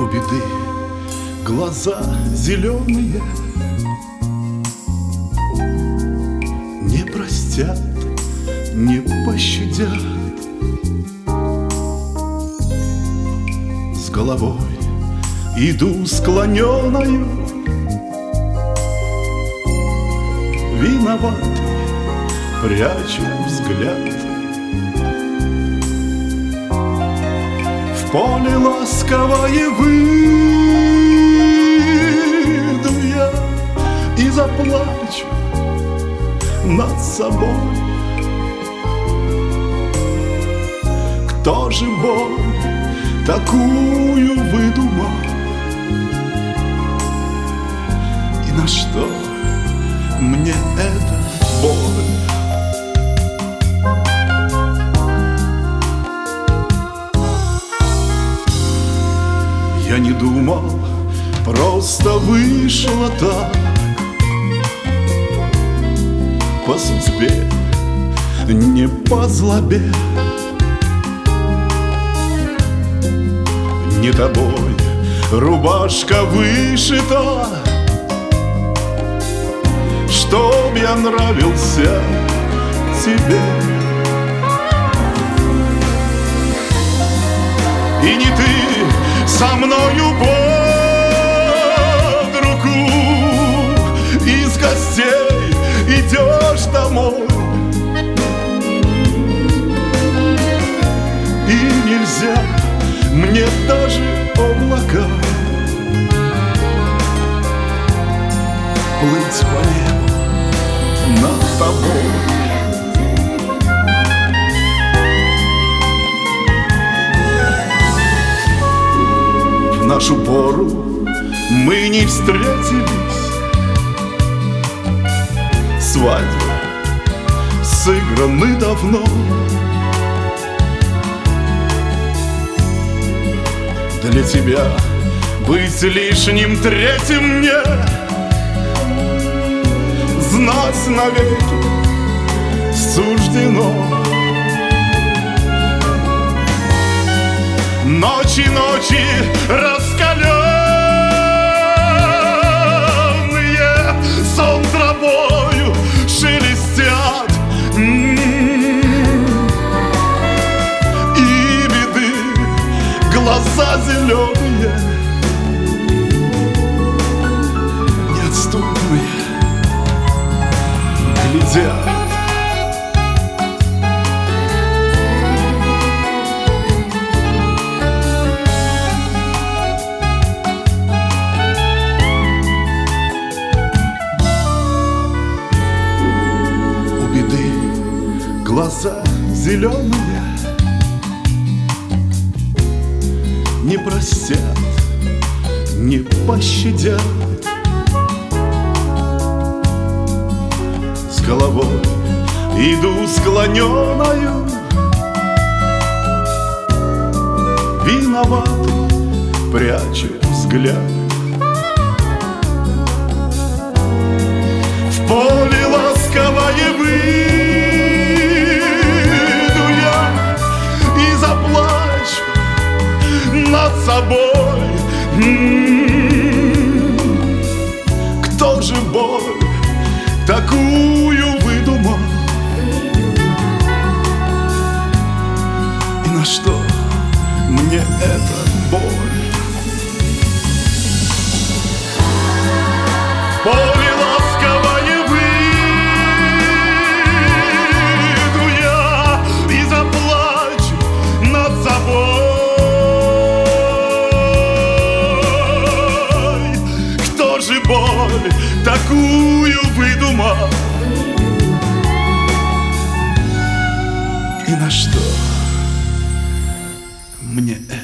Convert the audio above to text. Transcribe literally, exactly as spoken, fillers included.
беды глаза зеленые не простят, не пощадят. С головой иду склоненою, виноватый, прячу взгляд. В поле ласковое выйду я и заплачу над собой. Кто же боль такую выдумал? И на что мне эта боль? Я не думал, просто вышло так. По судьбе, не по злобе. Не тобой рубашка вышита, чтоб я нравился тебе. И не ты со мною под руку из гостей идешь домой. И нельзя мне даже облака плыть по небу над тобой. В нашу пору мы не встретились, свадьбы сыграны давно. Для тебя быть лишним третьим мне, знать навеки суждено. Ночи, ночи раскаленные, сон травою шелестят. И беды глаза зеленые неотступные глядят. Глаза зеленые не простят, не пощадят. С головой иду склоненою, виноватый, прячу взгляд. В поле ласковое выйду я и заплачу над собой. Кто же боль такую выдумал? И на что мне эта боль? В поле ласковое выйду я и заплачу над собой. Кто же боль такую выдумал? И на что мне это?